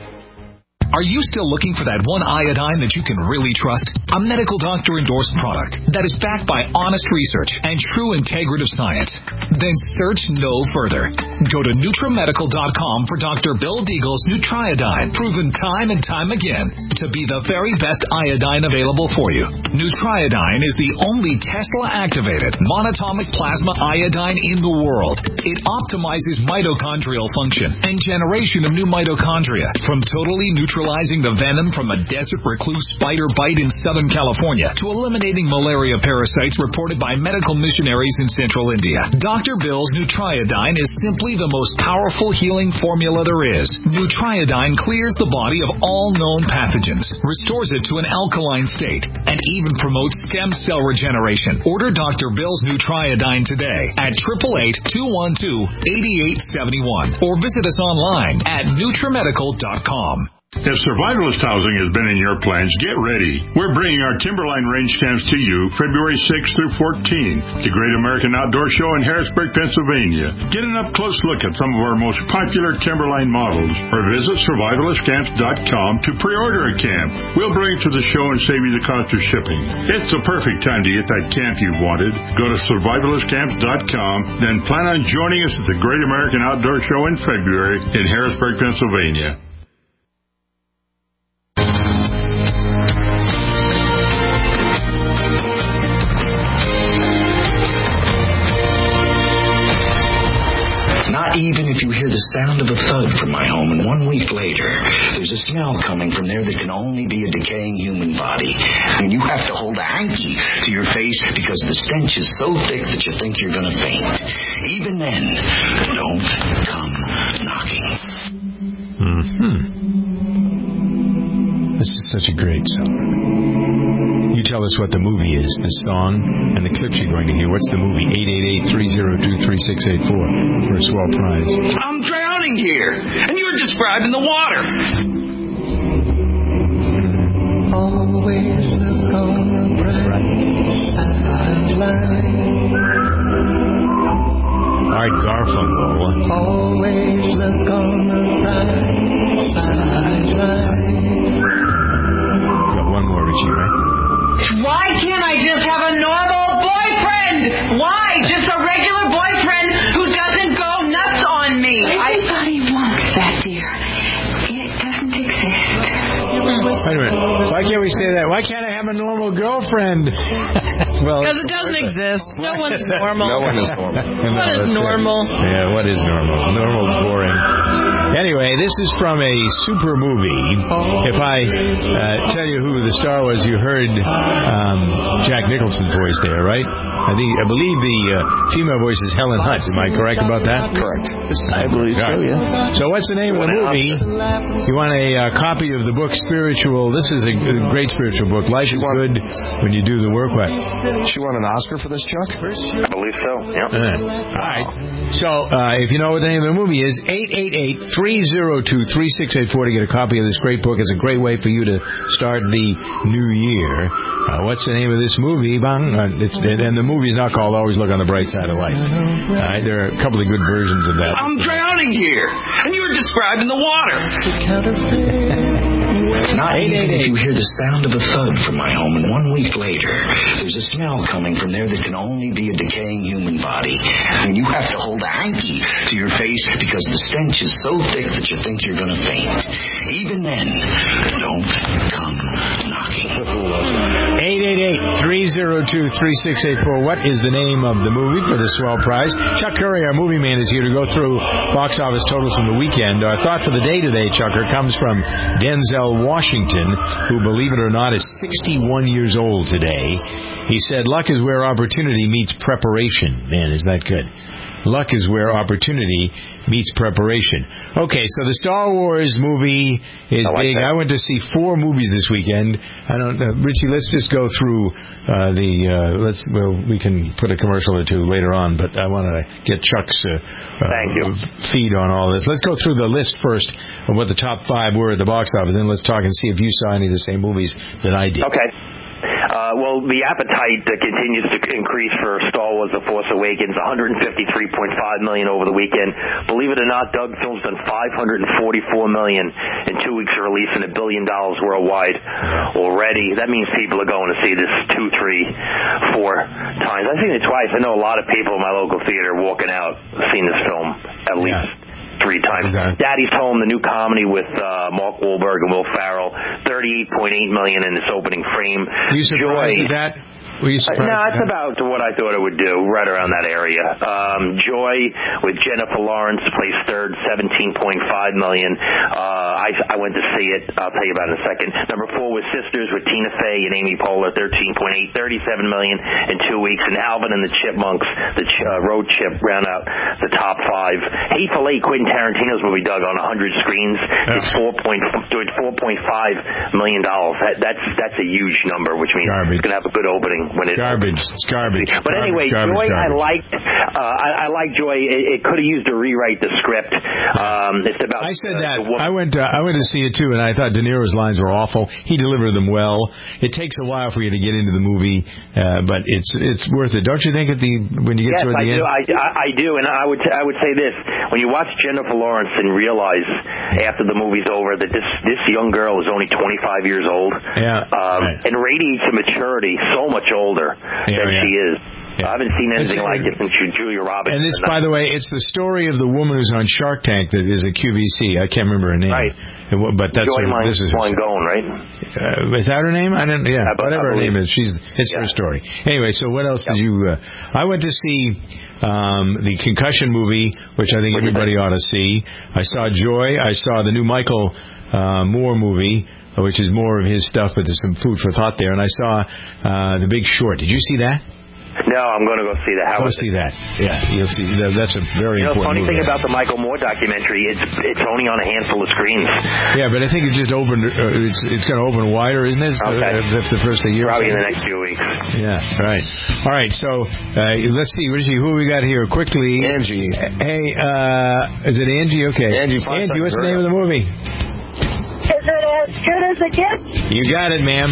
Are you still looking for that one iodine that you can really trust? A medical doctor-endorsed product that is backed by honest research and true integrative science? Then search no further. Go to Nutramedical dot com for Doctor Bill Deagle's Nutriodine, proven time and time again to be the very best iodine available for you. Nutriodine is the only Tesla-activated monatomic plasma iodine in the world. It optimizes mitochondrial function and generation of new mitochondria from totally neutral neutralizing the venom from a desert recluse spider bite in Southern California to eliminating malaria parasites reported by medical missionaries in central India. Doctor Bill's Nutriodine is simply the most powerful healing formula there is. Nutriodine clears the body of all known pathogens, restores it to an alkaline state, and even promotes stem cell regeneration. Order Doctor Bill's Nutriodine today at eight eight eight, two one two, eight eight seven one or visit us online at Nutramedical dot com. If survivalist housing has been in your plans, get ready. We're bringing our Timberline range camps to you February sixth through fourteenth, the Great American Outdoor Show in Harrisburg, Pennsylvania. Get an up-close look at some of our most popular Timberline models, or visit survivalist camps dot com to pre-order a camp. We'll bring it to the show and save you the cost of shipping. It's the perfect time to get that camp you've wanted. Go to survivalist camps dot com, then plan on joining us at the Great American Outdoor Show in February in Harrisburg, Pennsylvania. Even if you hear the sound of a thud from my home, and one week later, there's a smell coming from there that can only be a decaying human body. And you have to hold a hanky to your face because the stench is so thick that you think you're going to faint. Even then, don't come knocking. Mm-hmm. This is such a great song. You tell us what the movie is, the song, and the clips you're going to hear. What's the movie? eight eight eight, three oh two, three six eight four for a swell prize. I'm drowning here, and you're describing the water. Always look on the bright side. All right, Garfunkel. Always look on the bright side. Got one more, Richie, right? Why can't I just have a normal boyfriend? Why? Just a regular boyfriend who doesn't go nuts on me. Everybody I... wants that, dear. It doesn't exist. Wait a minute. Why can't we say that? Why can't I have a normal girlfriend? Well, because it doesn't exist. No one's normal. No one is normal. What no, is normal? It. Yeah, what is normal? Normal's boring. Anyway, this is from a super movie. If I uh, tell you who the star was, you heard um, Jack Nicholson's voice there, right? I think I believe the uh, female voice is Helen Hunt. Am I correct about that? Correct. I believe so. Yeah. So what's the name of the movie? You want a uh, copy of the book Spiritual? This is a great spiritual book. Life is good when you do the work. What? She won an Oscar for this, Chuck? I believe so. Yep. Uh, all right. So uh, if you know what the name of the movie is, eight eight eight, three oh two, three six eight four to get a copy of this great book. It's a great way for you to start the new year. Uh, what's the name of this movie, Bang? Uh, it's, and the movie is not called Always Look on the Bright Side of Life. All right, there are a couple of good versions of that. I'm drowning here, and you were describing the water. Not even if you hear the sound of a thud from my home, and one week later, there's a smell coming from there that can only be a decaying human body. And you have to hold a hanky to your face because the stench is so thick that you think you're going to faint. Even then, don't come knocking. eight eight eight, three oh two, three six eight four. What is the name of the movie for the swell prize? Chuck Curry, our movie man, is here to go through box office totals from the weekend. Our thought for the day today, Chucker, comes from Denzel Washington, who, believe it or not, is sixty-one years old today. He said, luck is where opportunity meets preparation. Man, is that good. Luck is where opportunity meets preparation. Okay, so the Star Wars movie is I like big. That. I went to see four movies this weekend. I don't know, Richie, let's just go through uh, the, uh, let's, well, we can put a commercial or two later on, but I wanted to get Chuck's uh, Thank you. uh, feed on all this. Let's go through the list first of what the top five were at the box office, and let's talk and see if you saw any of the same movies that I did. Okay. Uh, well, the appetite uh, continues to increase for Star Wars The Force Awakens, one hundred fifty-three point five million dollars over the weekend. Believe it or not, Doug, film's done five hundred forty-four million dollars in two weeks of release and a billion dollars worldwide already. That means people are going to see this two, three, four times. I've seen it twice. I know a lot of people in my local theater walking out seeing this film at least. Yeah. Three times. Okay. Daddy's Home, the new comedy with uh, Mark Wahlberg and Will Ferrell, thirty-eight point eight million dollars in its opening frame. Are you surprised Joy, at that? Were you surprised? Uh, no, it's about what I thought it would do, right around that area. Um, Joy with Jennifer Lawrence plays third, seventeen point five million dollars. Uh, I, I went to see it. I'll tell you about it in a second. Number four was Sisters with Tina Fey and Amy Poehler, thirteen point eight, thirty-seven million dollars in two weeks. And Alvin and the Chipmunks, the ch- uh, Road Chip, round out the top five. Hateful Eight, Quentin Tarantino's movie, Doug, on one hundred screens. Yeah. It's four point four point five million dollars. That, that's that's a huge number, which means garbage. It's going to have a good opening. When it garbage, it's garbage. But garbage, anyway, garbage, Joy, garbage. I liked. Uh, I, I like Joy. It, it could have used to rewrite the script. Um, it's about. I said uh, that. I went. Uh, I went to see it too, and I thought De Niro's lines were awful. He delivered them well. It takes a while for you to get into the movie, uh, but it's it's worth it, don't you think? At the when you get yes, toward the I end. do. I, I, I do, and I would t- I would say this: when you watch Jennifer Lawrence and realize after the movie's over that this this young girl is only twenty-five years old, yeah, um, right. and radiates a maturity so much older yeah, than yeah. she is. Yeah. I haven't seen anything it's, like it since Julia Roberts. And this, by the way, it's the story of the woman who's on Shark Tank that is a Q V C. I can't remember her name. Right. But that's Joy her, this is her. Going, right? Uh, is that her name? I don't. Yeah, I, whatever I her name is. She's. It's yeah. her story. Anyway, so what else yeah. did you? Uh, I went to see um, the Concussion movie, which I think what everybody ought to see. I saw Joy. I saw the new Michael uh, Moore movie, which is more of his stuff, but there's some food for thought there. And I saw uh, The Big Short. Did you see that? No, I'm going to go see that. How go see it? that. Yeah, you'll see. That's a very you know, important funny movie. thing about the Michael Moore documentary, it's it's only on a handful of screens. Yeah, but I think it's just open. Uh, it's it's going to open wider, isn't it? Okay. Uh, the first of the year. Probably in the next few weeks. Yeah. Right. All right. So uh, let's see. Richie, who we got here quickly? Angie. Hey, uh, is it Angie? Okay. Angie. Angie, what's the name of the movie? Is it as good as it gets? You got it, ma'am.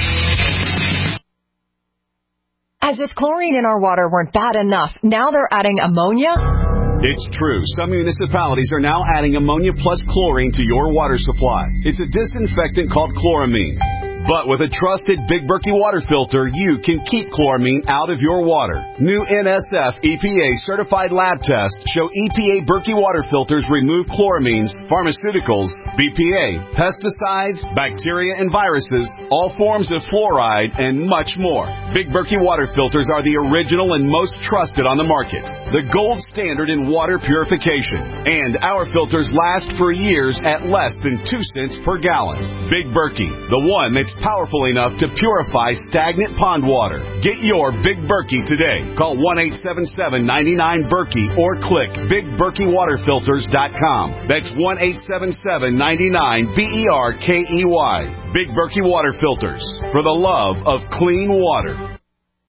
As if chlorine in our water weren't bad enough, now they're adding ammonia? It's true. Some municipalities are now adding ammonia plus chlorine to your water supply. It's a disinfectant called chloramine. But with a trusted Big Berkey water filter, you can keep chloramine out of your water. New N S F E P A certified lab tests show E P A Berkey water filters remove chloramines, pharmaceuticals, B P A, pesticides, bacteria and viruses, all forms of fluoride, and much more. Big Berkey water filters are the original and most trusted on the market. The gold standard in water purification. And our filters last for years at less than two cents per gallon. Big Berkey, the one that's powerful enough to purify stagnant pond water. Get your Big Berkey today. Call one eight seven seven, nine nine, Berkey or click big berkey water filters dot com. That's one eight seven seven, nine nine, B E R K E Y. Big Berkey Water Filters, for the love of clean water.